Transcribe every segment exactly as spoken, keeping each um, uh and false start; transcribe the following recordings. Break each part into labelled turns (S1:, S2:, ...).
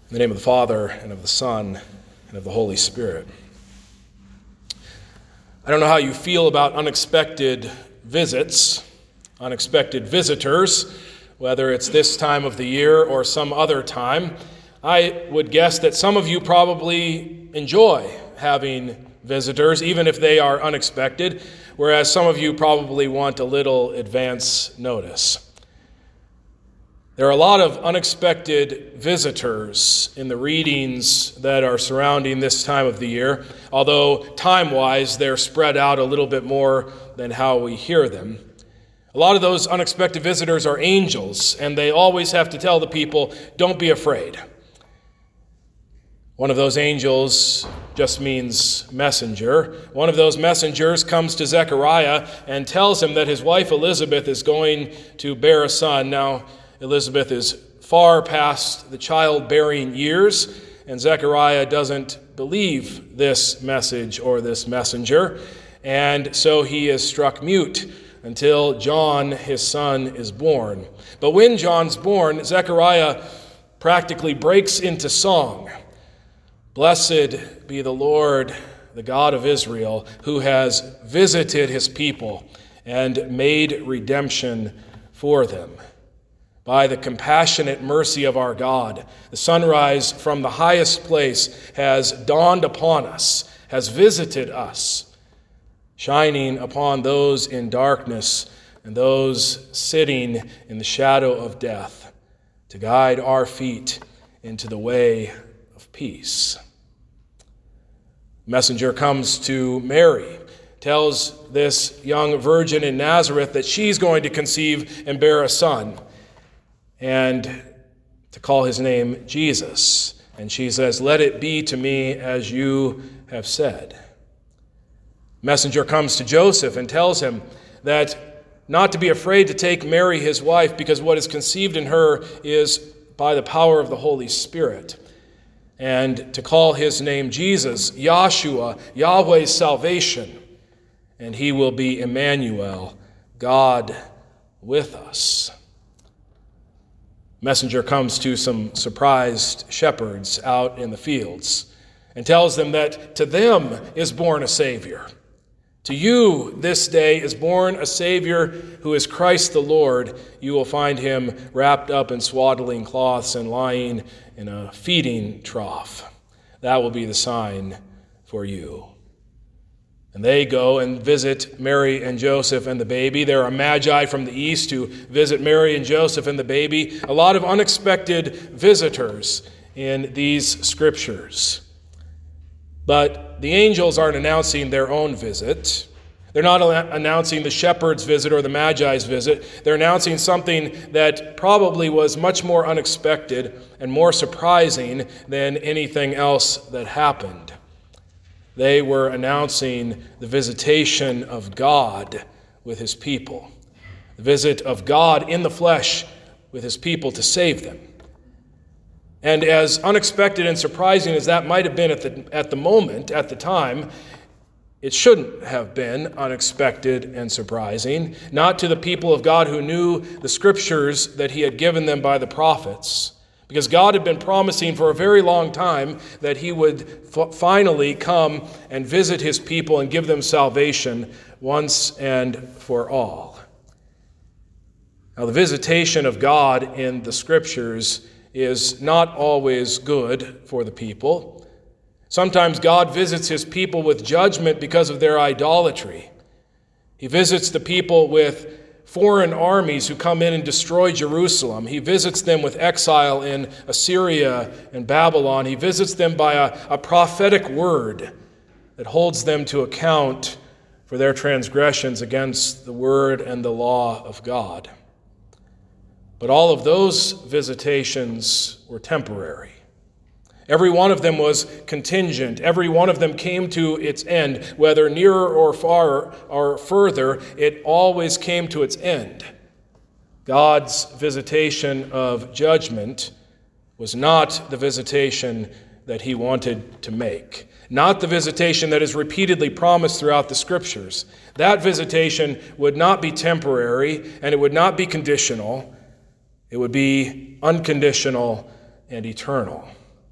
S1: In the name of the Father, and of the Son, and of the Holy Spirit. I don't know how you feel about unexpected visits, unexpected visitors, whether it's this time of the year or some other time. I would guess that some of you probably enjoy having visitors, even if they are unexpected, whereas some of you probably want a little advance notice. There are a lot of unexpected visitors in the readings that are surrounding this time of the year, although time-wise they're spread out a little bit more than how we hear them. A lot of those unexpected visitors are angels, and they always have to tell the people, don't be afraid. One of those angels just means messenger. One of those messengers comes to Zechariah and tells him that his wife Elizabeth is going to bear a son. Now, Elizabeth is far past the childbearing years, and Zechariah doesn't believe this message or this messenger, and so he is struck mute until John, his son, is born. But when John's born, Zechariah practically breaks into song. Blessed be the Lord, the God of Israel, who has visited his people and made redemption for them. By the compassionate mercy of our God, the sunrise from the highest place has dawned upon us, has visited us, shining upon those in darkness and those sitting in the shadow of death, to guide our feet into the way of peace. Messenger comes to Mary, tells this young virgin in Nazareth that she's going to conceive and bear a son, and to call his name Jesus. And she says, let it be to me as you have said. Messenger comes to Joseph and tells him that not to be afraid to take Mary his wife, because what is conceived in her is by the power of the Holy Spirit. And to call his name Jesus, Yahshua, Yahweh's salvation, and he will be Emmanuel, God with us. Messenger comes to some surprised shepherds out in the fields and tells them that to them is born a Savior. To you this day is born a Savior who is Christ the Lord. You will find him wrapped up in swaddling cloths and lying in a feeding trough. That will be the sign for you. And they go and visit Mary and Joseph and the baby. There are magi from the east who visit Mary and Joseph and the baby. A lot of unexpected visitors in these scriptures. But the angels aren't announcing their own visit. They're not announcing the shepherd's visit or the magi's visit. They're announcing something that probably was much more unexpected and more surprising than anything else that happened. They were announcing the visitation of God with his people, the visit of God in the flesh with his people to save them. And as unexpected and surprising as that might have been at the, at the moment, at the time, it shouldn't have been unexpected and surprising, not to the people of God who knew the scriptures that he had given them by the prophets. Because God had been promising for a very long time that he would f- finally come and visit his people and give them salvation once and for all. Now, the visitation of God in the scriptures is not always good for the people. Sometimes God visits his people with judgment because of their idolatry. He visits the people with foreign armies who come in and destroy Jerusalem. He visits them with exile in Assyria and Babylon. He visits them by a, a prophetic word that holds them to account for their transgressions against the word and the law of God. But all of those visitations were temporary. Every one of them was contingent. Every one of them came to its end. Whether nearer or far or further, it always came to its end. God's visitation of judgment was not the visitation that he wanted to make. Not the visitation that is repeatedly promised throughout the scriptures. That visitation would not be temporary, and it would not be conditional. It would be unconditional and eternal.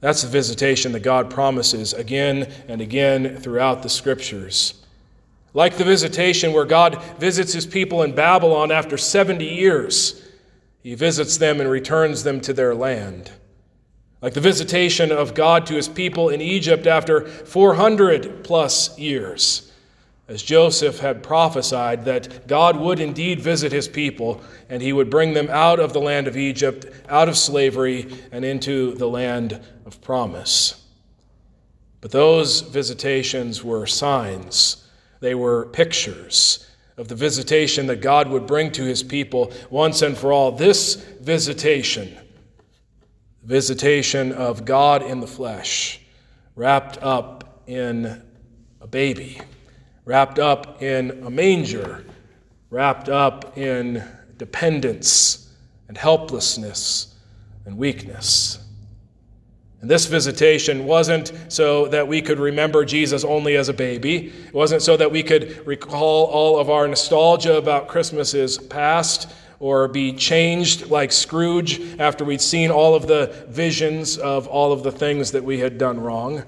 S1: That's the visitation that God promises again and again throughout the Scriptures. Like the visitation where God visits his people in Babylon after seventy years, he visits them and returns them to their land. Like the visitation of God to his people in Egypt after four hundred plus years, as Joseph had prophesied that God would indeed visit his people and he would bring them out of the land of Egypt, out of slavery, and into the land of promise. But those visitations were signs. They were pictures of the visitation that God would bring to his people once and for all. This visitation, the visitation of God in the flesh, wrapped up in a baby, wrapped up in a manger, wrapped up in dependence and helplessness and weakness. And this visitation wasn't so that we could remember Jesus only as a baby. It wasn't so that we could recall all of our nostalgia about Christmases past or be changed like Scrooge after we'd seen all of the visions of all of the things that we had done wrong.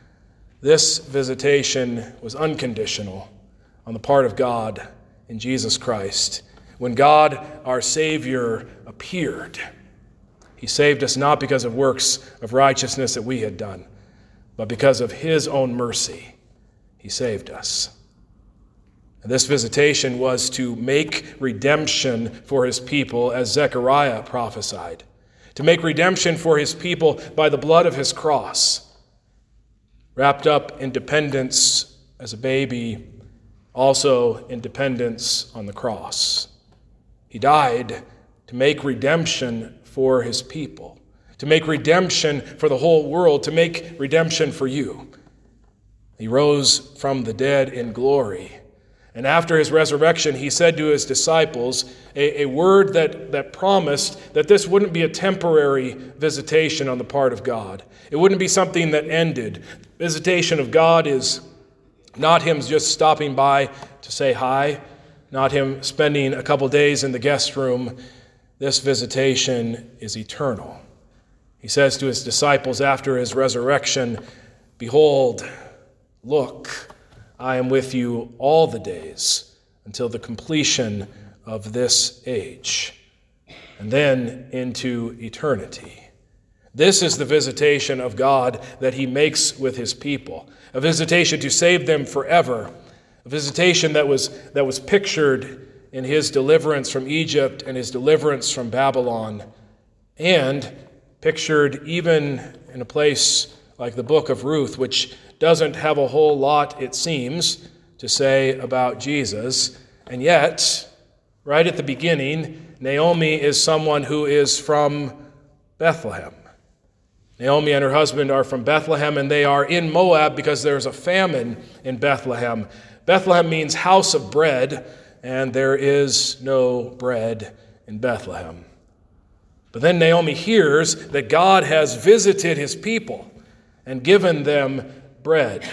S1: This visitation was unconditional on the part of God in Jesus Christ. When God, our Savior, appeared, he saved us not because of works of righteousness that we had done, but because of his own mercy. He saved us. And this visitation was to make redemption for his people, as Zechariah prophesied, to make redemption for his people by the blood of his cross, wrapped up in dependence as a baby, also in dependence on the cross. He died to make redemption for his people, to make redemption for the whole world, to make redemption for you. He rose from the dead in glory. And after his resurrection, he said to his disciples a, a word that, that promised that this wouldn't be a temporary visitation on the part of God. It wouldn't be something that ended. Visitation of God is not him just stopping by to say hi, not him spending a couple days in the guest room. This visitation is eternal. He says to his disciples after his resurrection, "Behold, look, I am with you all the days until the completion of this age," and then into eternity. This is the visitation of God that he makes with his people, a visitation to save them forever, a visitation that was, that was pictured in his deliverance from Egypt and his deliverance from Babylon, and pictured even in a place like the book of Ruth, which doesn't have a whole lot, it seems, to say about Jesus. And yet, right at the beginning, Naomi is someone who is from Bethlehem. Naomi and her husband are from Bethlehem, and they are in Moab because there's a famine in Bethlehem. Bethlehem means house of bread, and there is no bread in Bethlehem. But then Naomi hears that God has visited his people and given them bread.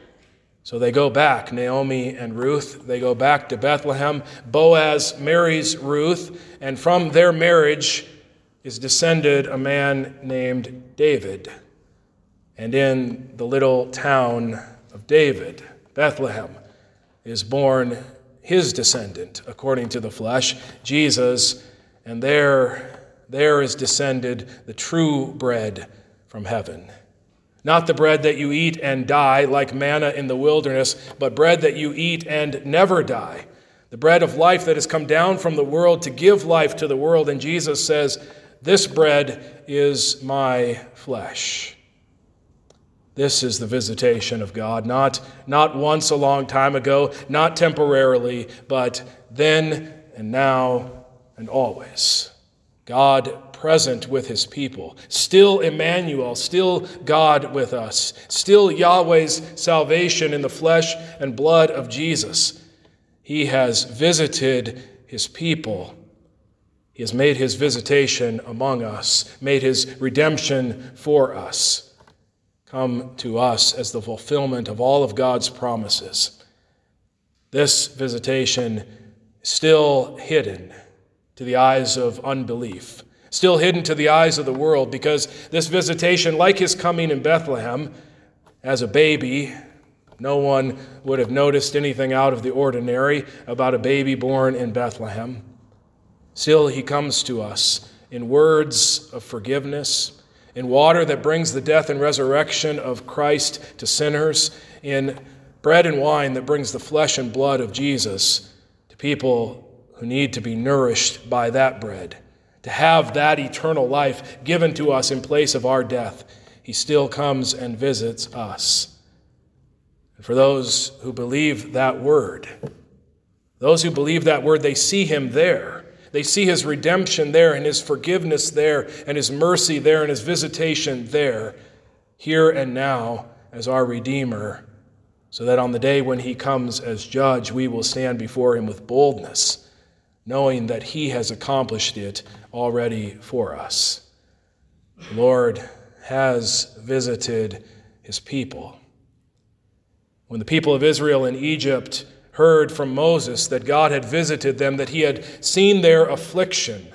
S1: So they go back, Naomi and Ruth, they go back to Bethlehem. Boaz marries Ruth, and from their marriage is descended a man named David. And in the little town of David, Bethlehem, is born his descendant, according to the flesh, Jesus, and there, there is descended the true bread from heaven. Not the bread that you eat and die, like manna in the wilderness, but bread that you eat and never die. The bread of life that has come down from the world to give life to the world. And Jesus says, "This bread is my flesh." This is the visitation of God, not, not once a long time ago, not temporarily, but then and now and always. God present with his people, still Emmanuel, still God with us, still Yahweh's salvation in the flesh and blood of Jesus. He has visited his people. He has made his visitation among us, made his redemption for us come to us as the fulfillment of all of God's promises. This visitation is still hidden to the eyes of unbelief, still hidden to the eyes of the world, because this visitation, like his coming in Bethlehem as a baby, no one would have noticed anything out of the ordinary about a baby born in Bethlehem. Still, he comes to us in words of forgiveness, in water that brings the death and resurrection of Christ to sinners, in bread and wine that brings the flesh and blood of Jesus to people who need to be nourished by that bread, to have that eternal life given to us in place of our death. He still comes and visits us. And for those who believe that word, those who believe that word, they see him there. They see his redemption there, and his forgiveness there, and his mercy there, and his visitation there, here and now as our Redeemer, so that on the day when he comes as judge, we will stand before him with boldness, knowing that he has accomplished it already for us. The Lord has visited his people. When the people of Israel in Egypt heard from Moses that God had visited them, that he had seen their affliction,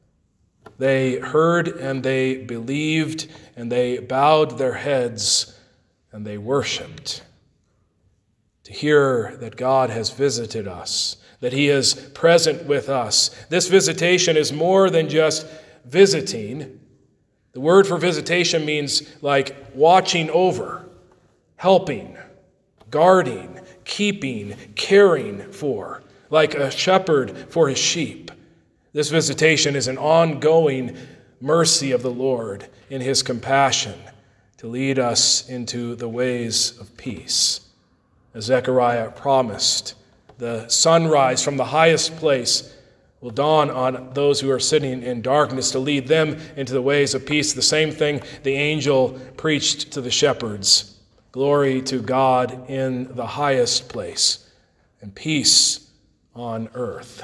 S1: they heard and they believed, and they bowed their heads and they worshiped. To hear that God has visited us, that he is present with us. This visitation is more than just visiting. The word for visitation means like watching over, helping, guarding, keeping, caring for, like a shepherd for his sheep. This visitation is an ongoing mercy of the Lord in his compassion to lead us into the ways of peace. As Zechariah promised, the sunrise from the highest place will dawn on those who are sitting in darkness to lead them into the ways of peace. The same thing the angel preached to the shepherds. Glory to God in the highest place, and peace on earth.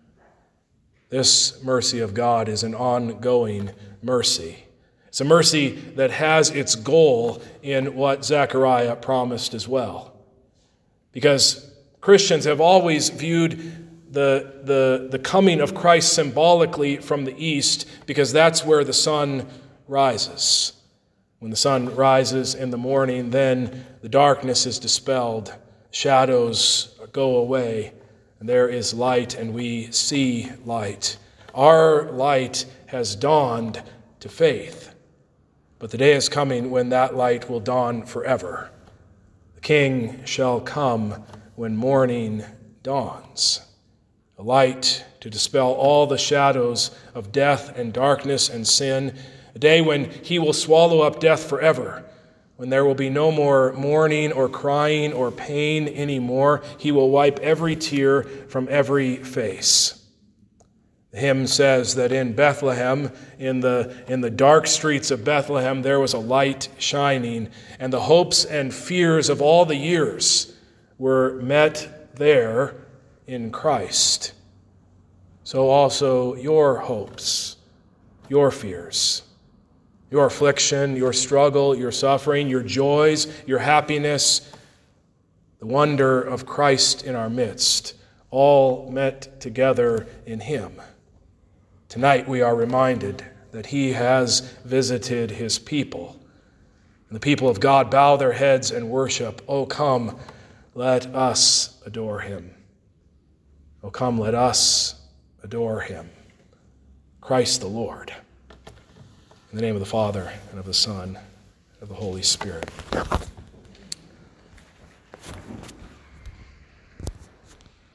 S1: This mercy of God is an ongoing mercy. It's a mercy that has its goal in what Zechariah promised as well. Because Christians have always viewed the, the, the coming of Christ symbolically from the east, because that's where the sun rises. When the sun rises in the morning, then the darkness is dispelled, shadows go away, and there is light, and we see light. Our light has dawned to faith, but the day is coming when that light will dawn forever. The King shall come when morning dawns, a light to dispel all the shadows of death and darkness and sin, a day when he will swallow up death forever, when there will be no more mourning or crying or pain anymore. He will wipe every tear from every face. The hymn says that in Bethlehem, in the, in the dark streets of Bethlehem, there was a light shining, and the hopes and fears of all the years were met there in Christ. So also your hopes, your fears, your affliction, your struggle, your suffering, your joys, your happiness, the wonder of Christ in our midst, all met together in him. Tonight we are reminded that he has visited his people. And the people of God bow their heads and worship. Oh, come, let us adore him. Oh, come, let us adore him. Christ the Lord. In the name of the Father, and of the Son, and of the Holy Spirit.